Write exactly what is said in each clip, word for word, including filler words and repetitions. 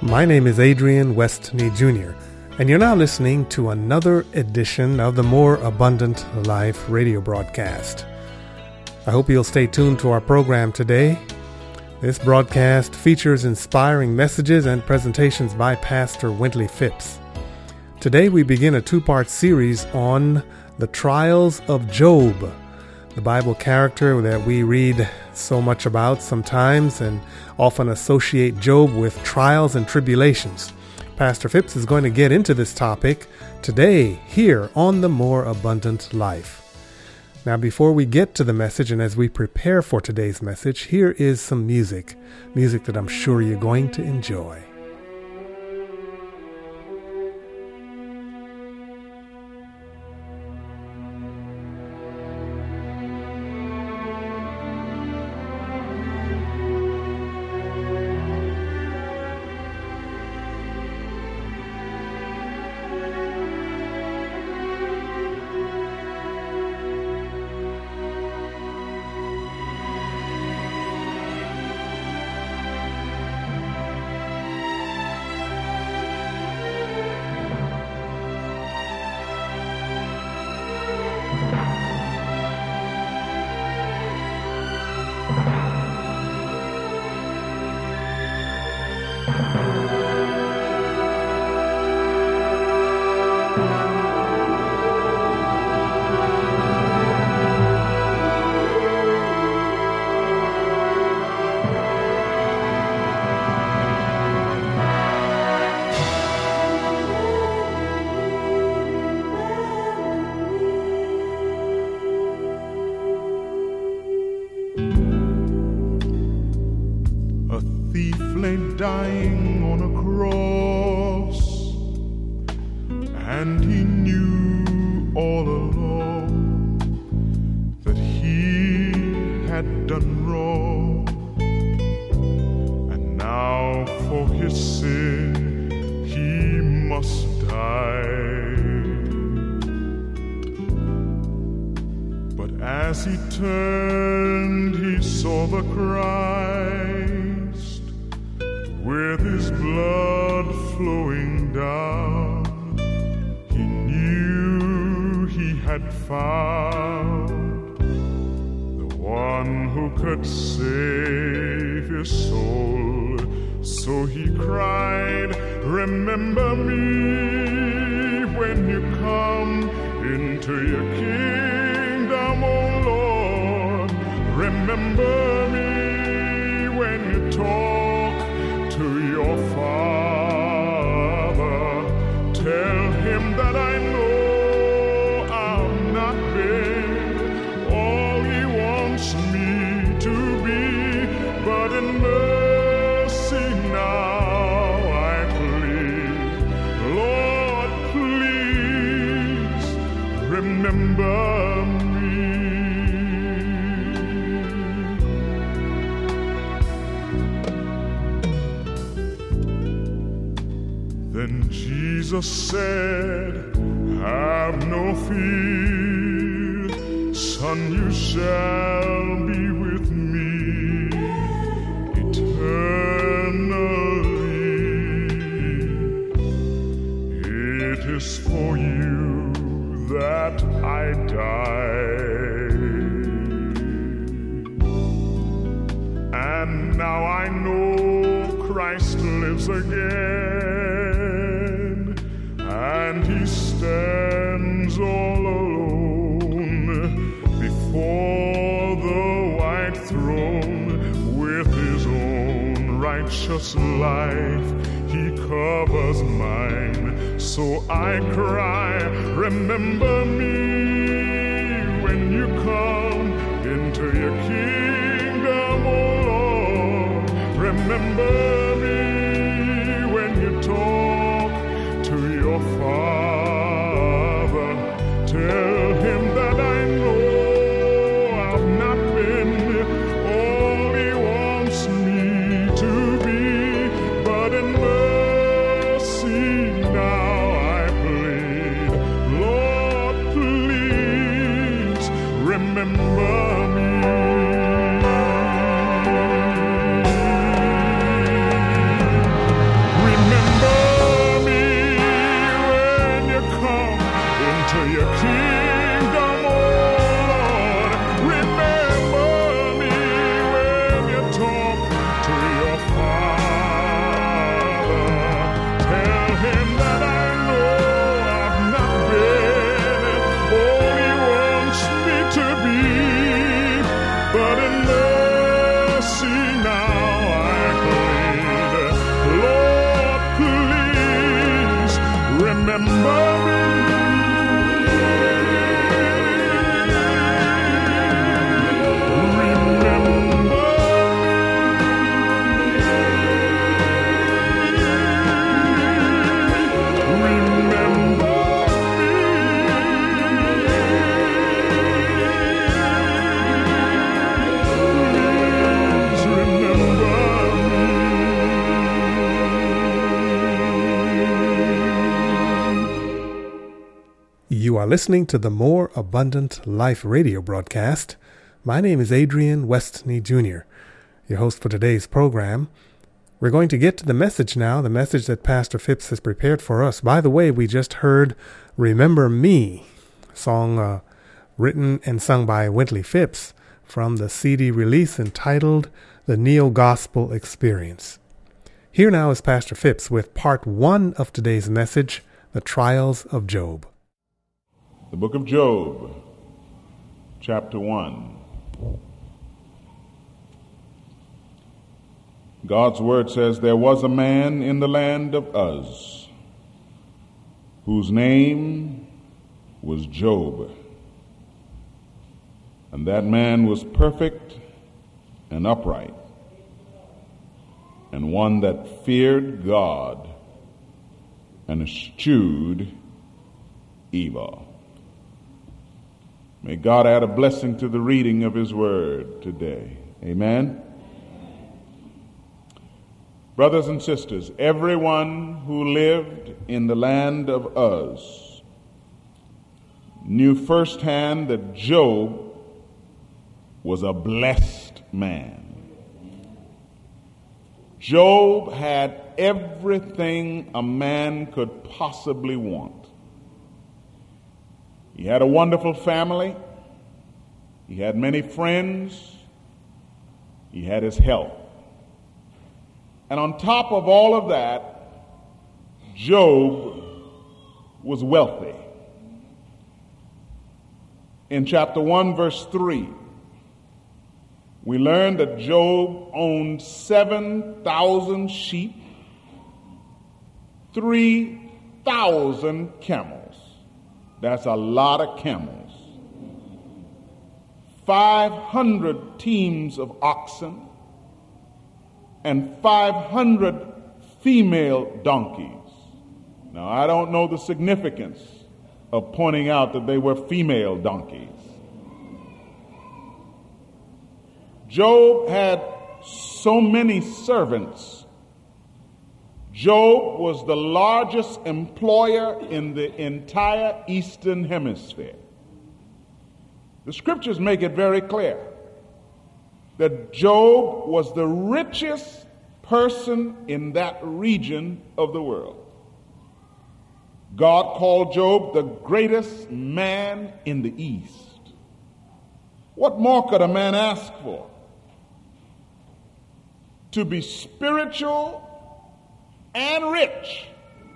My name is Adrian Westney Junior, and you're now listening to another edition of the More Abundant Life radio broadcast. I hope you'll stay tuned to our program today. This broadcast features inspiring messages and presentations by Pastor Wintley Phipps. Today we begin a two-part series on the trials of Job, the Bible character that we read so much about sometimes and often associate Job with trials and tribulations. Pastor Phipps is going to get into this topic today here on the More Abundant Life. Now, before we get to the message and as we prepare for today's message, here is some music, music that I'm sure you're going to enjoy. Dying on a cross, and he knew all along that he had done wrong, and now for his sin he must die. But as he turned, he saw the Christ with his blood flowing down. He knew he had found the one who could save his soul. So he cried, "Remember me when you come into your kingdom, O Lord. Remember me when you talk to your Father. Tell him that I know I've not been all he wants me to be, but in mercy now I plead. Lord, please remember me." Then Jesus said, "Have no fear, son, you shall be with me eternally. It is for you that I died, and now I know Christ lives again, and he stands all alone before the white throne. With his own righteous life he covers mine. So I cry, remember me when you come into your kingdom, O Lord. Remember me when you talk to your Father. Tell him that I know I've not been all he wants me to be, but in mercy now I plead. Lord, please remember me. Remember Tell him that I know I've not been all he wants me to be, but in mercy now I plead, Lord, please remember me. You are listening to the More Abundant Life radio broadcast. My name is Adrian Westney Junior, your host for today's program. We're going to get to the message now, the message that Pastor Phipps has prepared for us. By the way, we just heard Remember Me, a song uh, written and sung by Wintley Phipps from the C D release entitled The Neo-Gospel Experience. Here now is Pastor Phipps with part one of today's message, The Trials of Job. The book of Job, chapter one. God's word says, there was a man in the land of Uz, whose name was Job. And that man was perfect and upright, and one that feared God and eschewed evil. May God add a blessing to the reading of his word today. Amen. Brothers and sisters, everyone who lived in the land of Uz knew firsthand that Job was a blessed man. Job had everything a man could possibly want. He had a wonderful family. He had many friends. He had his health. And on top of all of that, Job was wealthy. In chapter one, verse three, we learn that Job owned seven thousand sheep, three thousand camels. That's a lot of camels. five hundred teams of oxen and five hundred female donkeys. Now, I don't know the significance of pointing out that they were female donkeys. Job had so many servants. Job was the largest employer in the entire Eastern Hemisphere. The scriptures make it very clear that Job was the richest person in that region of the world. God called Job the greatest man in the East. What more could a man ask for? To be spiritual and rich.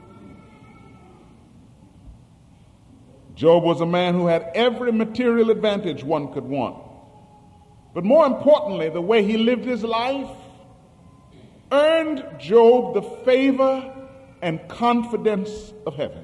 Job was a man who had every material advantage one could want. But more importantly, the way he lived his life earned Job the favor and confidence of heaven.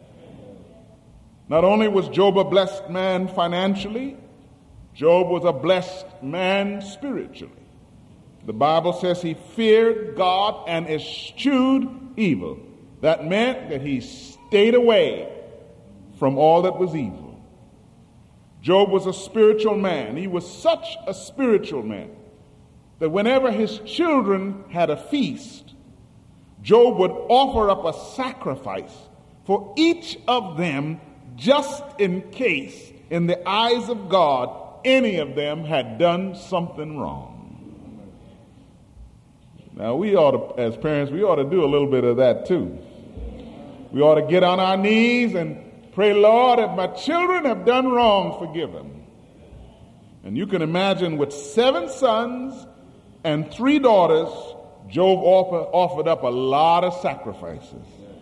Not only was Job a blessed man financially, Job was a blessed man spiritually. The Bible says he feared God and eschewed evil. That meant that he stayed away from all that was evil. Job was a spiritual man. He was such a spiritual man that whenever his children had a feast, Job would offer up a sacrifice for each of them, just in case, in the eyes of God, any of them had done something wrong. Now, we ought to, as parents, we ought to do a little bit of that too. We ought to get on our knees and pray, Lord, if my children have done wrong, forgive them. And you can imagine with seven sons and three daughters, Job offer, offered up a lot of sacrifices.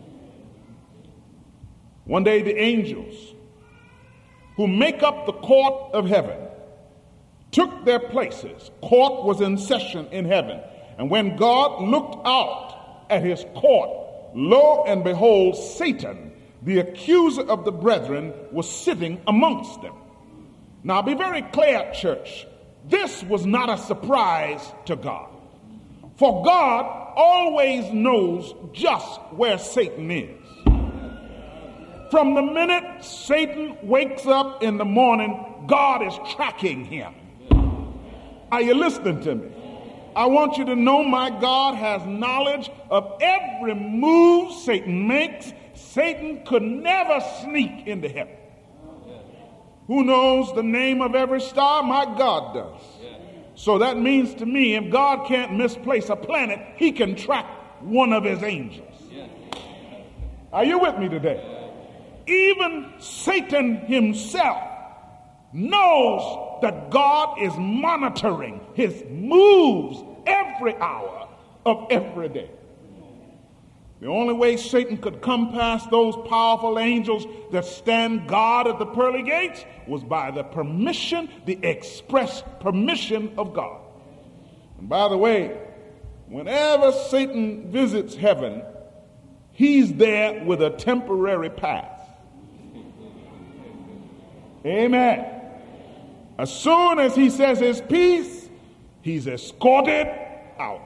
One day the angels who make up the court of heaven took their places. Court was in session in heaven. And when God looked out at his court, lo and behold, Satan, the accuser of the brethren, was sitting amongst them. Now be very clear, church. This was not a surprise to God. For God always knows just where Satan is. From the minute Satan wakes up in the morning, God is tracking him. Are you listening to me? I want you to know my God has knowledge of every move Satan makes. Satan could never sneak into heaven. Who knows the name of every star? My God does. So that means to me, if God can't misplace a planet, he can track one of his angels. Are you with me today? Even Satan himself knows that God is monitoring his moves every hour of every day. The only way Satan could come past those powerful angels that stand guard at the pearly gates was by the permission, the express permission of God. And by the way, whenever Satan visits heaven, he's there with a temporary pass. Amen. As soon as he says his piece, he's escorted out.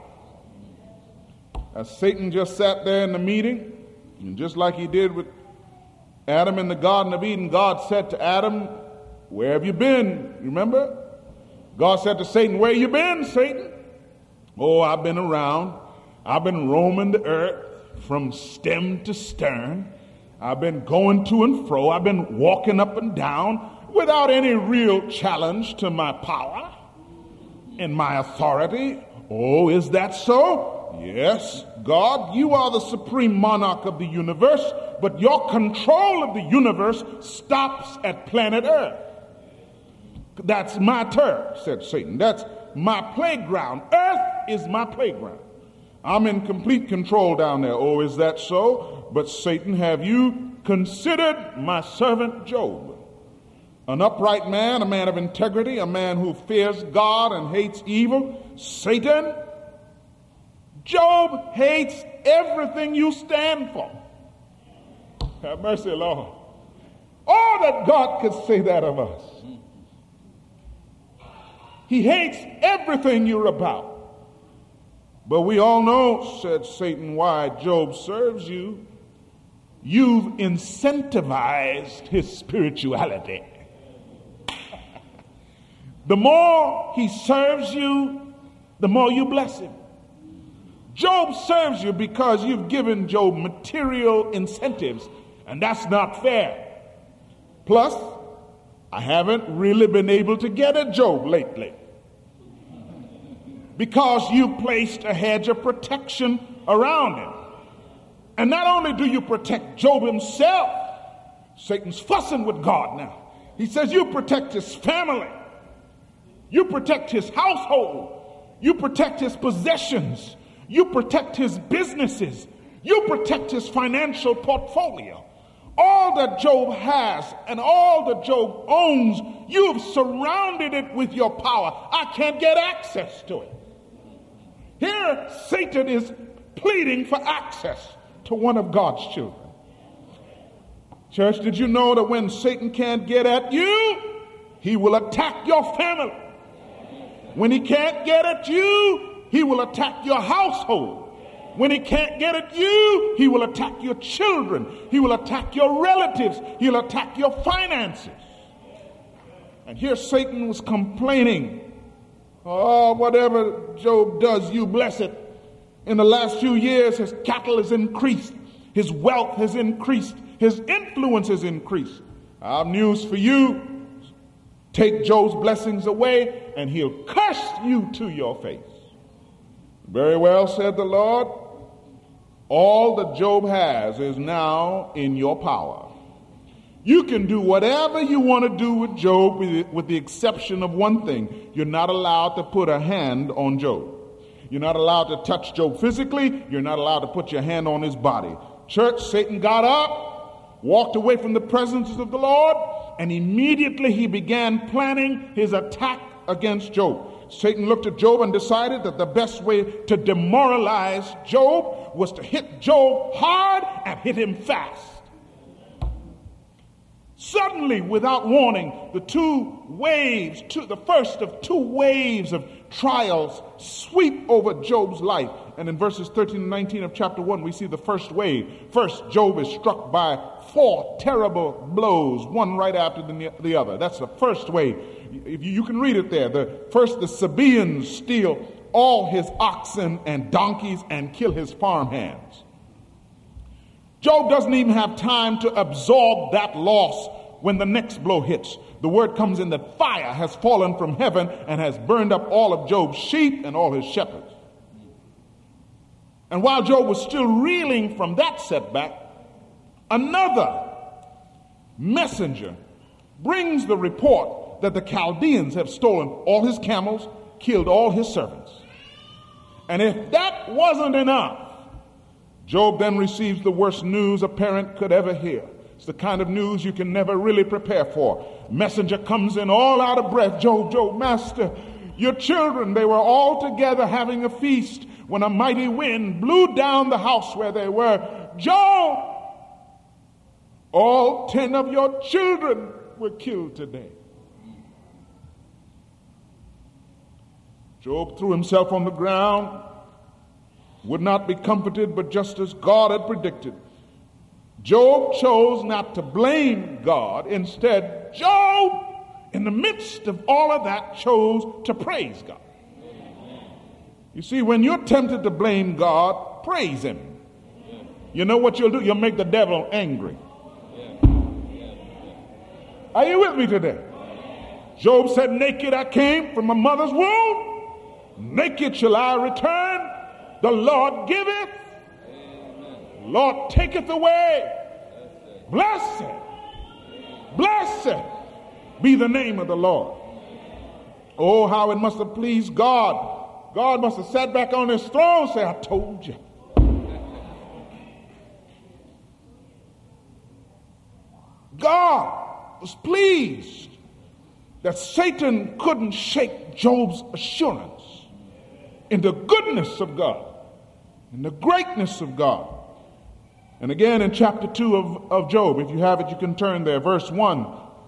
As Satan just sat there in the meeting, and just like he did with Adam in the Garden of Eden, God said to Adam, "Where have you been?" Remember? God said to Satan, "Where you been, Satan?" "Oh, I've been around. I've been roaming the earth from stem to stern. I've been going to and fro. I've been walking up and down without any real challenge to my power and my authority." "Oh, is that so?" "Yes, God, you are the supreme monarch of the universe, but your control of the universe stops at planet Earth." "That's my turf," said Satan. "That's my playground. Earth is my playground. I'm in complete control down there." "Oh, is that so? But Satan, have you considered my servant Job? An upright man, a man of integrity, a man who fears God and hates evil." "Satan, Job hates everything you stand for." Have mercy, Lord. Oh, that God could say that of us. He hates everything you're about. "But we all know," said Satan, "why Job serves you. You've incentivized his spirituality. The more he serves you, the more you bless him. Job serves you because you've given Job material incentives, and that's not fair. Plus, I haven't really been able to get at Job lately because you placed a hedge of protection around him. And not only do you protect Job himself, Satan's fussing with God now. He says you protect his family. You protect his household. You protect his possessions. You protect his businesses. You protect his financial portfolio. All that Job has and all that Job owns, you've surrounded it with your power. I can't get access to it. Here, Satan is pleading for access to one of God's children. Church, did you know that when Satan can't get at you, he will attack your family? When he can't get at you, he will attack your household. When he can't get at you, he will attack your children. He will attack your relatives. He'll attack your finances. And here Satan was complaining, "Oh, whatever Job does, you bless it. In the last few years, his cattle has increased. His wealth has increased. His influence has increased. I have news for you. Take Job's blessings away, and he'll curse you to your face." "Very well," said the Lord. "All that Job has is now in your power. You can do whatever you want to do with Job, with the exception of one thing. You're not allowed to put a hand on Job. You're not allowed to touch Job physically. You're not allowed to put your hand on his body. Church, Satan got up, walked away from the presence of the Lord, and immediately he began planning his attack against Job. Satan looked at Job and decided that the best way to demoralize Job was to hit Job hard and hit him fast. Suddenly, without warning, the two waves, two, the first of two waves of trials sweep over Job's life. And in verses thirteen and nineteen of chapter one, we see the first wave. First, Job is struck by four terrible blows, one right after the, the other. That's the first wave. If you, you can read it there. The first, the Sabaeans steal all his oxen and donkeys and kill his farmhands. Job doesn't even have time to absorb that loss when the next blow hits. The word comes in that fire has fallen from heaven and has burned up all of Job's sheep and all his shepherds. And while Job was still reeling from that setback, another messenger brings the report that the Chaldeans have stolen all his camels, killed all his servants. And if that wasn't enough, Job then receives the worst news a parent could ever hear. It's the kind of news you can never really prepare for. Messenger comes in all out of breath. Job, Job, master, your children, they were all together having a feast when a mighty wind blew down the house where they were. Job, all ten of your children were killed today. Job threw himself on the ground, would not be comforted, but just as God had predicted. Job chose not to blame God. Instead, Job, in the midst of all of that, chose to praise God. You see, when you're tempted to blame God, praise him. You know what you'll do? You'll make the devil angry. Are you with me today? Job said, naked I came from my mother's womb, naked shall I return. The Lord giveth, Lord taketh away. Blessed, blessed be the name of the Lord. Oh, how it must have pleased God. God must have sat back on his throne and said, I told you. God was pleased that Satan couldn't shake Job's assurance in the goodness of God, in the greatness of God. And again in chapter two of, of Job, if you have it, you can turn there. Verse one.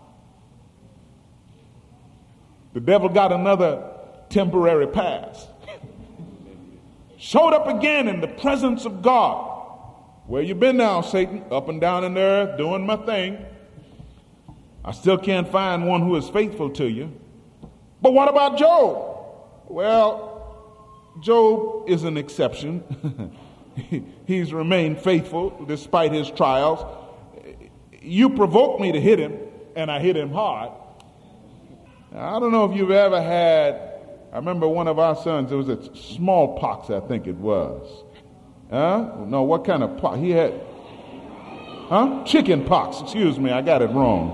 The devil got another temporary pass. Showed up again in the presence of God. Where you been now, Satan? Up and down in the earth, doing my thing. I still can't find one who is faithful to you. But what about Job? Well, Job is an exception. He's remained faithful despite his trials. You provoked me to hit him, and I hit him hard. Now, I don't know if you've ever had, I remember one of our sons, it was a smallpox, I think it was. Huh? No, what kind of pox? He had, huh? Chicken pox, excuse me, I got it wrong.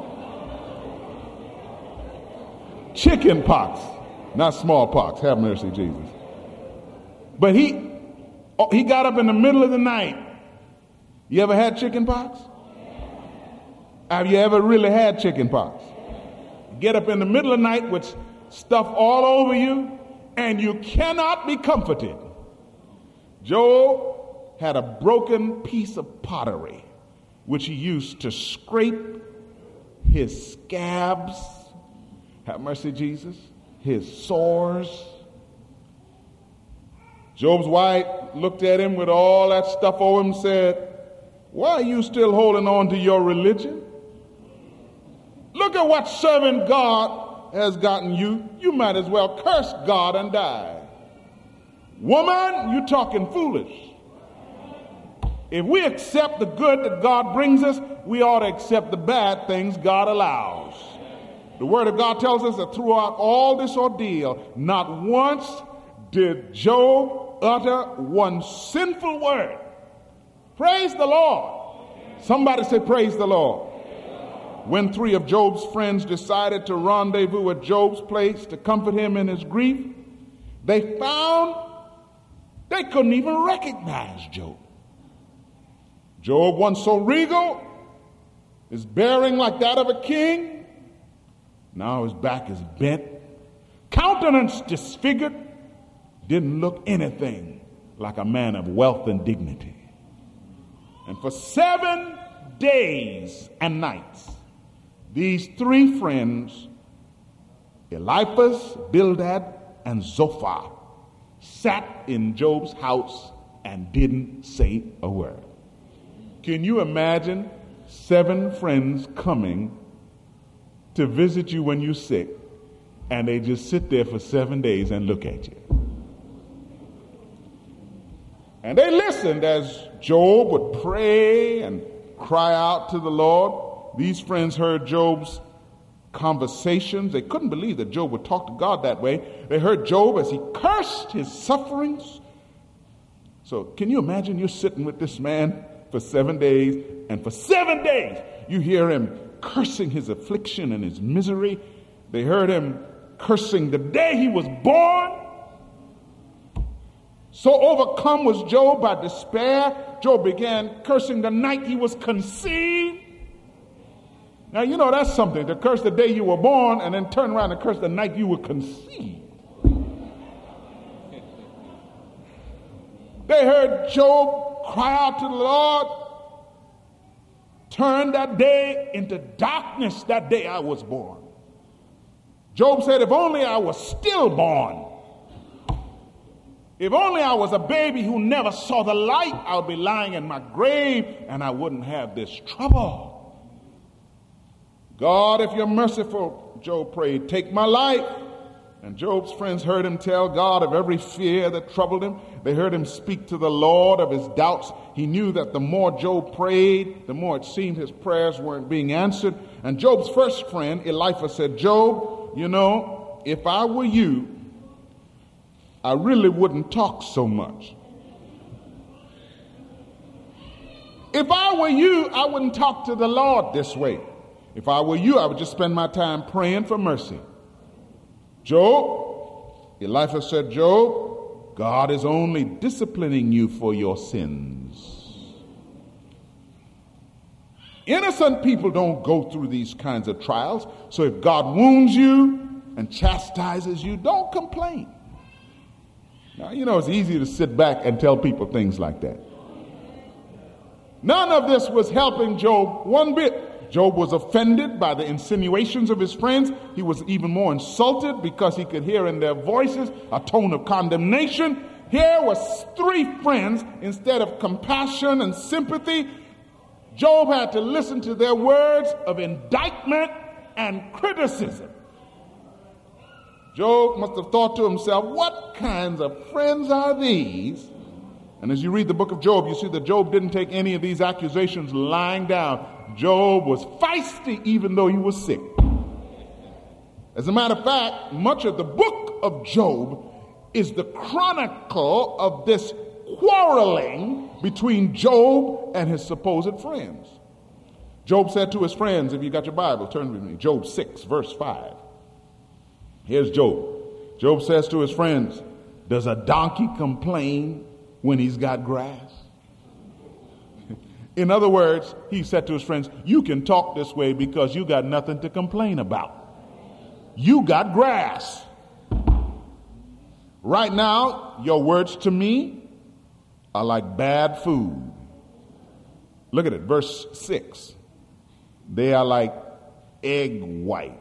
Chicken pox, not smallpox, have mercy, Jesus. But he, he got up in the middle of the night. You ever had chicken pox? Have you ever really had chicken pox? Get up in the middle of the night with stuff all over you, and you cannot be comforted. Job had a broken piece of pottery, which he used to scrape his scabs, have mercy, Jesus, his sores. Job's wife looked at him with all that stuff over him and said, why are you still holding on to your religion? Look at what serving God has gotten you. You might as well curse God and die. Woman, you're talking foolish. If we accept the good that God brings us, we ought to accept the bad things God allows. The Word of God tells us that throughout all this ordeal, not once did Job utter one sinful word. Praise the Lord. Somebody say, praise the Lord. When three of Job's friends decided to rendezvous at Job's place to comfort him in his grief, they found They couldn't even recognize Job. Job, once so regal, his bearing like that of a king, now his back is bent, countenance disfigured, didn't look anything like a man of wealth and dignity. And for seven days and nights, these three friends, Eliphaz, Bildad, and Zophar, sat in Job's house and didn't say a word. Can you imagine seven friends coming to visit you when you're sick, and they just sit there for seven days and look at you? And they listened as Job would pray and cry out to the Lord. These friends heard Job's conversations. They couldn't believe that Job would talk to God that way. They heard Job as he cursed his sufferings. So can you imagine you're sitting with this man for seven days, and for seven days you hear him cursing his affliction and his misery. They heard him cursing the day he was born. So overcome was Job by despair, Job began cursing the night he was conceived. Now, you know, that's something, to curse the day you were born and then turn around and curse the night you were conceived. They heard Job cry out to the Lord, turn that day into darkness, that day I was born. Job said, if only I was stillborn. If only I was a baby who never saw the light, I would be lying in my grave and I wouldn't have this trouble. God, if you're merciful, Job prayed, take my life. And Job's friends heard him tell God of every fear that troubled him. They heard him speak to the Lord of his doubts. He knew that the more Job prayed, the more it seemed his prayers weren't being answered. And Job's first friend, Eliphaz, said, Job, you know, if I were you, I really wouldn't talk so much. If I were you, I wouldn't talk to the Lord this way. If I were you, I would just spend my time praying for mercy. Job, Eliphaz said, Job, God is only disciplining you for your sins. Innocent people don't go through these kinds of trials. So if God wounds you and chastises you, don't complain. Now, you know, it's easy to sit back and tell people things like that. None of this was helping Job one bit. Job was offended by the insinuations of his friends. He was even more insulted because he could hear in their voices a tone of condemnation. Here was three friends. Instead of compassion and sympathy, Job had to listen to their words of indictment and criticism. Job must have thought to himself, what kinds of friends are these? And as you read the book of Job, you see that Job didn't take any of these accusations lying down. Job was feisty even though he was sick. As a matter of fact, much of the book of Job is the chronicle of this quarreling between Job and his supposed friends. Job said to his friends, if you got your Bible, turn with me, Job six, verse five. Here's Job. Job says to his friends, does a donkey complain when he's got grass? In other words, he said to his friends, you can talk this way because you got nothing to complain about. You got grass. Right now, your words to me are like bad food. Look at it, verse six. They are like egg white.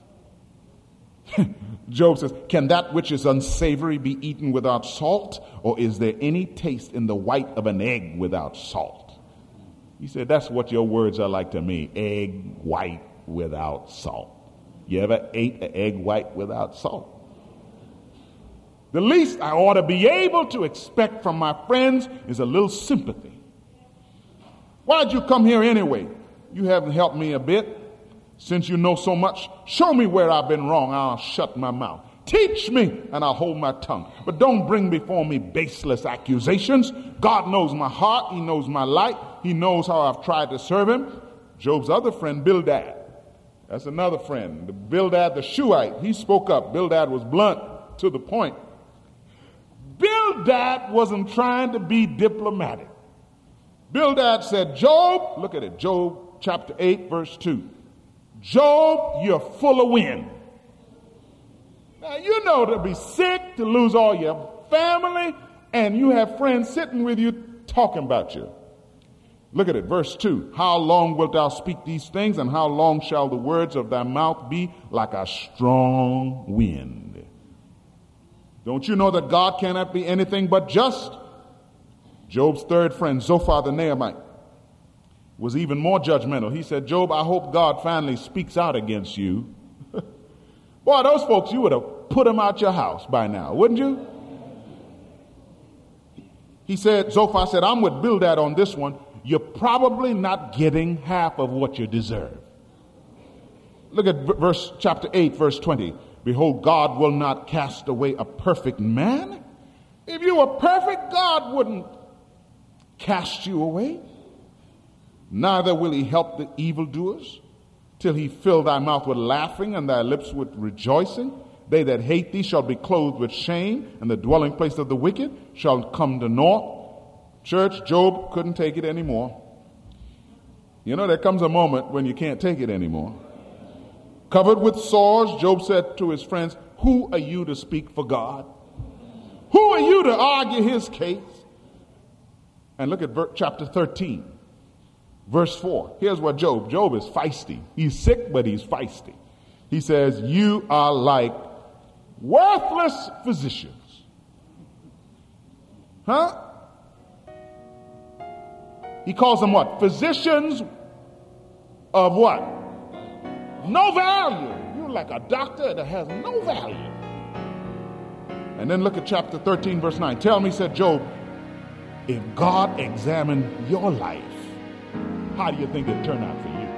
Job says, can that which is unsavory be eaten without salt? Or is there any taste in the white of an egg without salt? He said, that's what your words are like to me. Egg white without salt. You ever ate an egg white without salt? The least I ought to be able to expect from my friends is a little sympathy. Why'd you come here anyway? You haven't helped me a bit. Since you know so much, show me where I've been wrong. I'll shut my mouth. Teach me, and I'll hold my tongue. But don't bring before me baseless accusations. God knows my heart. He knows my light. He knows how I've tried to serve him. Job's other friend, Bildad. That's another friend. The Bildad the Shuhite. He spoke up. Bildad was blunt, to the point. Bildad Bildad wasn't trying to be diplomatic. Bildad said, Job, look at it, Job chapter eight, verse two. Job, you're full of wind. Now, you know to be sick, to lose all your family, and you have friends sitting with you talking about you. Look at it, verse two. How long wilt thou speak these things, and how long shall the words of thy mouth be like a strong wind? Don't you know that God cannot be anything but just? Job's third friend, Zophar the Naamite, was even more judgmental. He said, Job, I hope God finally speaks out against you. Boy, those folks, you would have put them out your house by now, wouldn't you? He said, Zophar said, I'm with Bildad on this one. You're probably not getting half of what you deserve. Look at verse chapter eight, verse twenty. Behold, God will not cast away a perfect man. If you were perfect, God wouldn't cast you away. Neither will he help the evildoers, till he fill thy mouth with laughing and thy lips with rejoicing. They that hate thee shall be clothed with shame, and the dwelling place of the wicked shall come to naught. Church, Job couldn't take it anymore. You know, there comes a moment when you can't take it anymore. Covered with sores, Job said to his friends, who are you to speak for God? Who are you to argue his case? And look at ver- chapter thirteen, verse four. Here's what Job, Job is feisty. He's sick, but he's feisty. He says, you are like worthless physicians. Huh? He calls them what? Physicians of what? No value. You're like a doctor that has no value. And then look at chapter thirteen, verse nine. Tell me, said Job, if God examined your life, how do you think it'd turn out for you?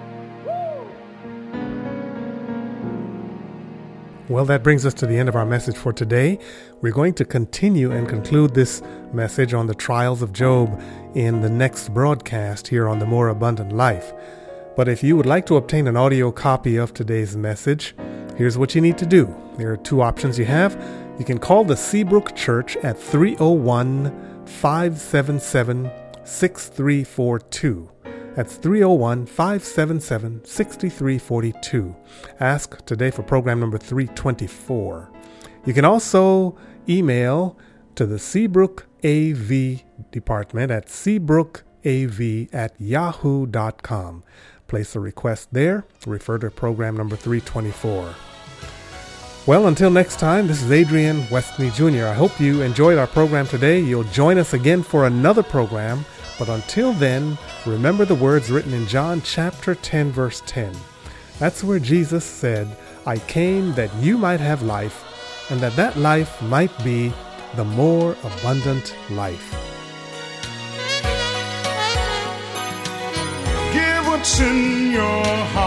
Well, that brings us to the end of our message for today. We're going to continue and conclude this message on the trials of Job in the next broadcast here on The More Abundant Life. But if you would like to obtain an audio copy of today's message, here's what you need to do. There are two options you have. You can call the Seabrook Church at three oh one, five seven seven, six three four two. That's three oh one, five seven seven, six three four two. Ask today for program number three twenty-four. You can also email to the Seabrook A V department at seabrookav at yahoo dot com. Place a request there. Refer to program number three twenty-four. Well, until next time, this is Adrian Westney Junior I hope you enjoyed our program today. You'll join us again for another program. But until then, remember the words written in John chapter ten, verse ten. That's where Jesus said, I came that you might have life, and that that life might be the more abundant life. Give what's in your heart.